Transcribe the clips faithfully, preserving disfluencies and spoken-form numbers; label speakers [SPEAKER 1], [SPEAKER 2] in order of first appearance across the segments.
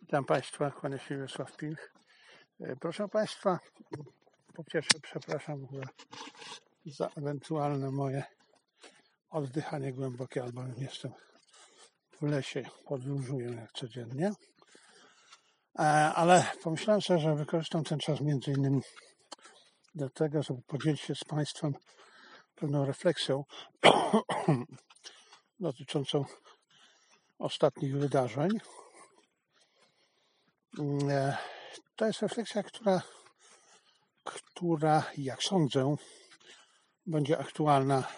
[SPEAKER 1] Witam Państwa, kłania się Wiesław Pilch. Proszę Państwa, po pierwsze przepraszam za, za ewentualne moje oddychanie głębokie, albowiem jestem w lesie, podróżuję jak codziennie. Ale pomyślałem sobie, że wykorzystam ten czas między innymi do tego, żeby podzielić się z Państwem pewną refleksją dotyczącą ostatnich wydarzeń. To jest refleksja, która, która, jak sądzę, będzie aktualna,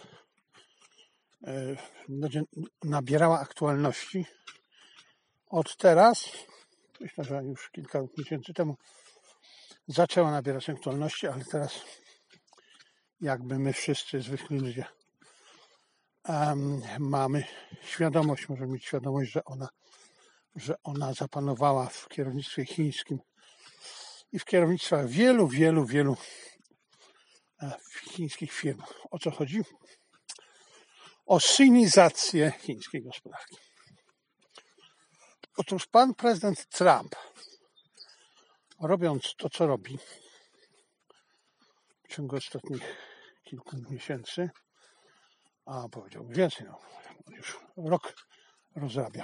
[SPEAKER 1] będzie nabierała aktualności od teraz. Myślę, że już kilka miesięcy temu zaczęła nabierać aktualności, ale teraz jakby my wszyscy, zwykli ludzie, um, mamy świadomość, możemy mieć świadomość, że ona, że ona zapanowała w kierownictwie chińskim i w kierownictwach wielu, wielu, wielu chińskich firm. O co chodzi? O sinizację chińskiej gospodarki. Otóż pan prezydent Trump, robiąc to, co robi w ciągu ostatnich kilku miesięcy, a powiedziałbym więcej, no, już rok rozrabia,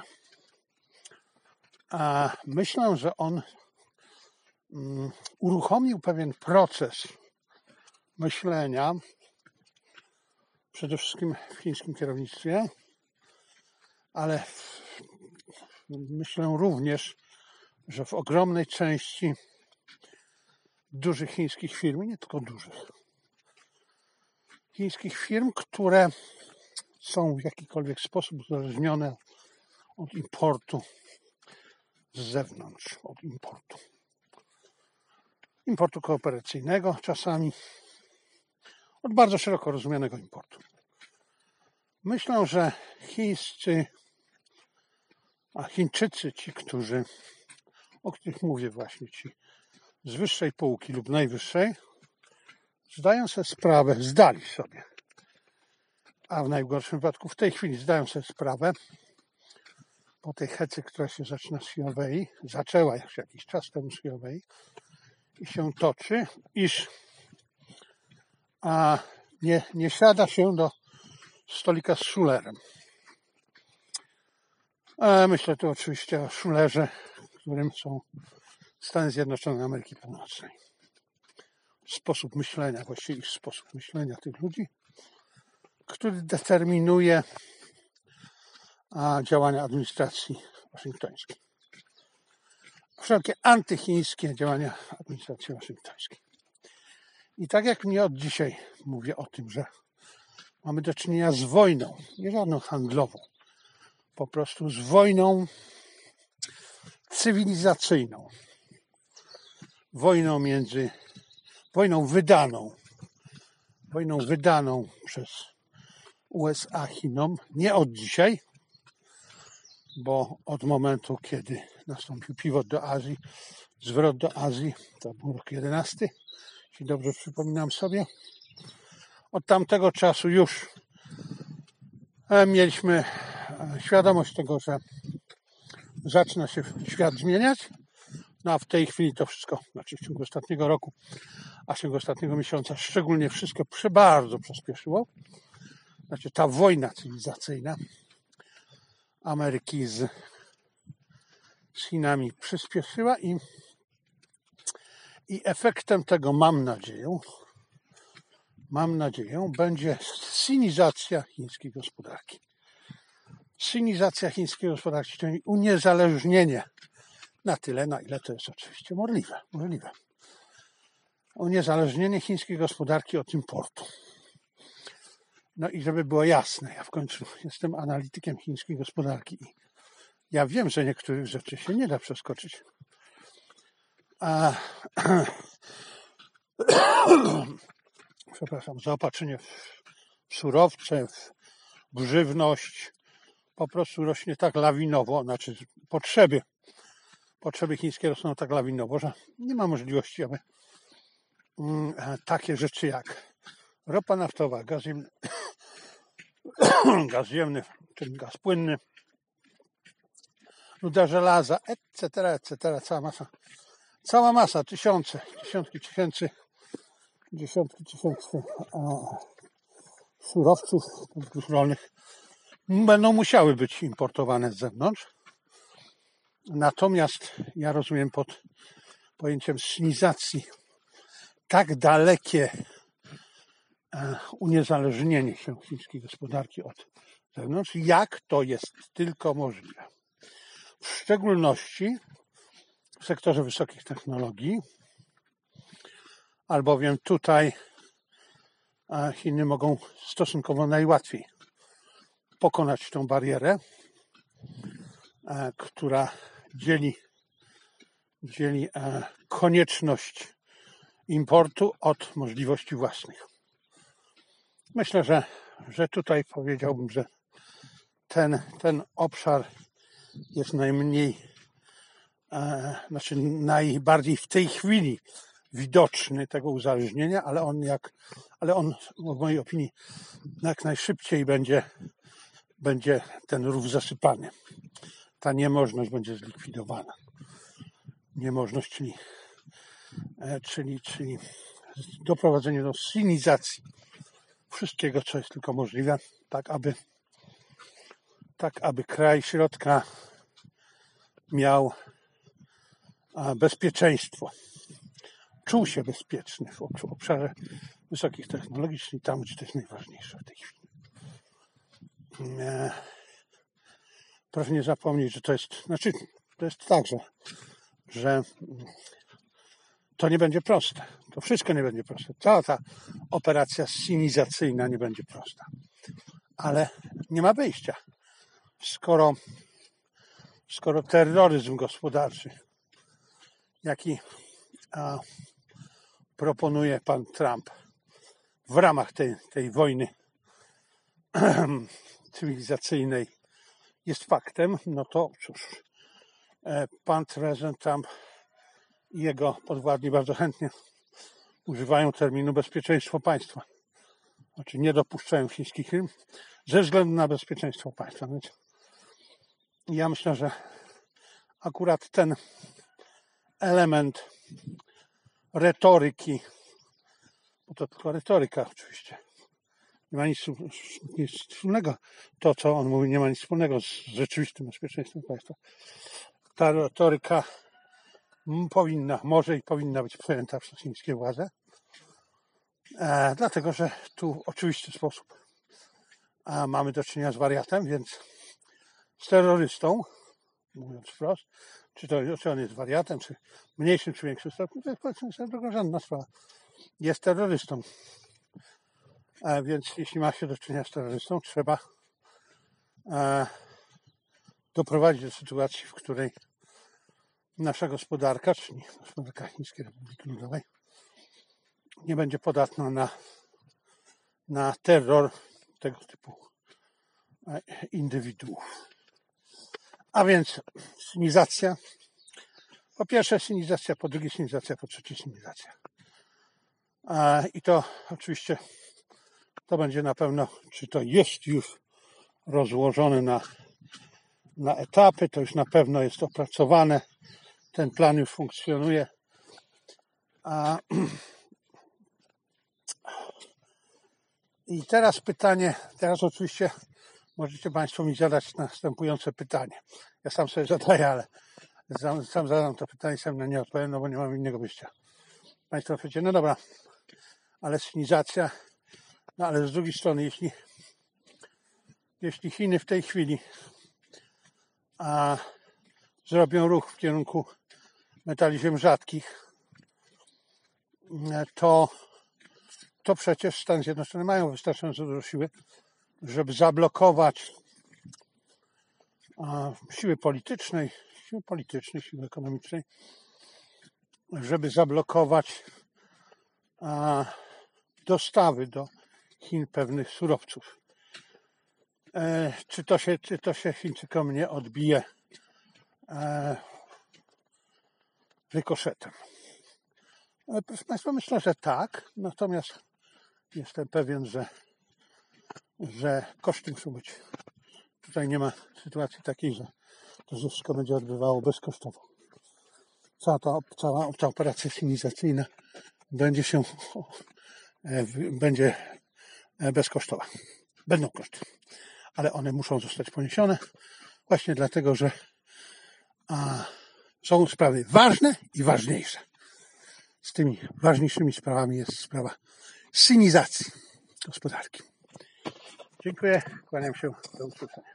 [SPEAKER 1] a myślę, że on um, uruchomił pewien proces myślenia, przede wszystkim w chińskim kierownictwie, ale w, myślę również, że w ogromnej części dużych chińskich firm, nie tylko dużych, chińskich firm, które są w jakikolwiek sposób uzależnione od importu z zewnątrz, od importu. Importu kooperacyjnego czasami, od bardzo szeroko rozumianego importu. Myślę, że chińscy, a Chińczycy, ci, którzy, o których mówię właśnie, ci z wyższej półki lub najwyższej, zdają sobie sprawę, zdali sobie, a w najgorszym wypadku w tej chwili zdają sobie sprawę, po tej hecy, która się zaczyna z Huawei, zaczęła już jakiś czas temu z Huawei i się toczy, iż a nie, nie siada się do stolika z szulerem. A myślę tu oczywiście o szulerze, którym są Stany Zjednoczone Ameryki Północnej. Sposób myślenia, właściwie ich sposób myślenia tych ludzi, który determinuje a, działania administracji waszyngtońskiej. Wszelkie antychińskie działania administracji waszyngtońskiej. I tak jak nie od dzisiaj mówię o tym, że mamy do czynienia z wojną, nie żadną handlową, po prostu z wojną cywilizacyjną. Wojną między, wojną wydaną, wojną wydaną przez U S A Chinom, nie od dzisiaj, bo od momentu, kiedy nastąpił pivot do Azji, zwrot do Azji, to był rok jedenasty, jeśli dobrze przypominam sobie, od tamtego czasu już mieliśmy świadomość tego, że zaczyna się świat zmieniać, no a w tej chwili to wszystko, znaczy w ciągu ostatniego roku, a w ciągu ostatniego miesiąca szczególnie wszystko bardzo przyspieszyło. Znaczy ta wojna cywilizacyjna Ameryki z, z Chinami przyspieszyła i, i efektem tego, mam nadzieję, mam nadzieję, będzie sinizacja chińskiej gospodarki. Sinizacja chińskiej gospodarki, czyli uniezależnienie na tyle, na ile to jest oczywiście możliwe. możliwe. Uniezależnienie chińskiej gospodarki od importu. No i żeby było jasne, ja w końcu jestem analitykiem chińskiej gospodarki i ja wiem, że niektórych rzeczy się nie da przeskoczyć. A przepraszam, zaopatrzenie w surowce, w żywność po prostu rośnie tak lawinowo, znaczy potrzeby, potrzeby chińskie rosną tak lawinowo, że nie ma możliwości, aby mm, takie rzeczy jak ropa naftowa, gaz ziemny, gaz ziemny, czyli gaz płynny, ruda żelaza, et cetera, et cetera. Cała masa, cała masa, tysiące, dziesiątki tysięcy, dziesiątki tysięcy a, surowców rolnych będą musiały być importowane z zewnątrz. Natomiast ja rozumiem pod pojęciem synizacji tak dalekie uniezależnienie się chińskiej gospodarki od zewnątrz, jak to jest tylko możliwe. W szczególności w sektorze wysokich technologii, albowiem tutaj Chiny mogą stosunkowo najłatwiej pokonać tą barierę, która dzieli, dzieli konieczność importu od możliwości własnych. Myślę, że, że tutaj powiedziałbym, że ten, ten obszar jest najmniej, e, znaczy najbardziej w tej chwili widoczny tego uzależnienia, ale on jak, ale on w mojej opinii jak najszybciej będzie, będzie ten rów zasypany. Ta niemożność będzie zlikwidowana. Niemożność, czyli, e, czyli, czyli doprowadzenie do sinizacji wszystkiego, co jest tylko możliwe, tak aby, tak aby kraj środka miał bezpieczeństwo. Czuł się bezpieczny w obszarze wysokich technologii, czyli tam, gdzie to jest najważniejsze w tej chwili. Proszę nie zapomnieć, że to jest, znaczy, to jest tak, że, że to nie będzie proste. To wszystko nie będzie proste. Cała ta operacja sinizacyjna nie będzie prosta. Ale nie ma wyjścia. Skoro, skoro terroryzm gospodarczy, jaki a, proponuje pan Trump w ramach tej, tej wojny cywilizacyjnej jest faktem, no to cóż, pan prezydent Trump i jego podwładni bardzo chętnie używają terminu bezpieczeństwo państwa. Znaczy nie dopuszczają chińskich firm ze względu na bezpieczeństwo państwa. Więc ja myślę, że akurat ten element retoryki, bo to tylko retoryka oczywiście, nie ma nic, nic wspólnego, to co on mówi nie ma nic wspólnego z rzeczywistym bezpieczeństwem państwa. Ta retoryka powinna, może i powinna być przejęta przez chińskie władze, e, dlatego że tu w oczywisty sposób a mamy do czynienia z wariatem, więc z terrorystą, mówiąc wprost, czy to czy on jest wariatem, czy mniejszym, czy większym stopniu, to jest powiedzmy drugorzędna sprawa. Jest terrorystą. E, więc jeśli ma się do czynienia z terrorystą, trzeba e, doprowadzić do sytuacji, w której nasza gospodarka, czyli gospodarka Chińskiej Republiki Ludowej, nie będzie podatna na, na terror tego typu indywiduów. A więc sinizacja. Po pierwsze sinizacja, po drugie sinizacja, po trzecie sinizacja. I to oczywiście to będzie na pewno, czy to jest już rozłożone na, na etapy, to już na pewno jest opracowane. Ten plan już funkcjonuje. A I teraz pytanie, teraz oczywiście możecie Państwo mi zadać następujące pytanie. Ja sam sobie zadaję, ale sam, sam zadam to pytanie, sam na nie odpowiem, no bo nie mam innego wyjścia. Państwo powiecie, no dobra, ale sinizacja, no ale z drugiej strony, jeśli, jeśli Chiny w tej chwili a, zrobią ruch w kierunku metali ziem rzadkich, to, to przecież Stany Zjednoczone mają wystarczająco dużo siły, żeby zablokować a, siły politycznej, siły politycznej, siły ekonomicznej, żeby zablokować a, dostawy do Chin pewnych surowców. E, czy to się, czy to się Chińczykom nie odbije e, rykoszetem? E, proszę Państwa, myślę, że tak, natomiast jestem pewien, że, że koszty muszą być. Tutaj nie ma sytuacji takiej, że to się wszystko będzie odbywało bezkosztowo. Cała ta, cała ta operacja synizacyjna będzie się będzie bezkosztowa. Będą koszty, ale one muszą zostać poniesione właśnie dlatego, że a, są sprawy ważne i ważniejsze. Z tymi ważniejszymi sprawami jest sprawa synizacji gospodarki. Dziękuję, kłaniam się, do usłyszenia.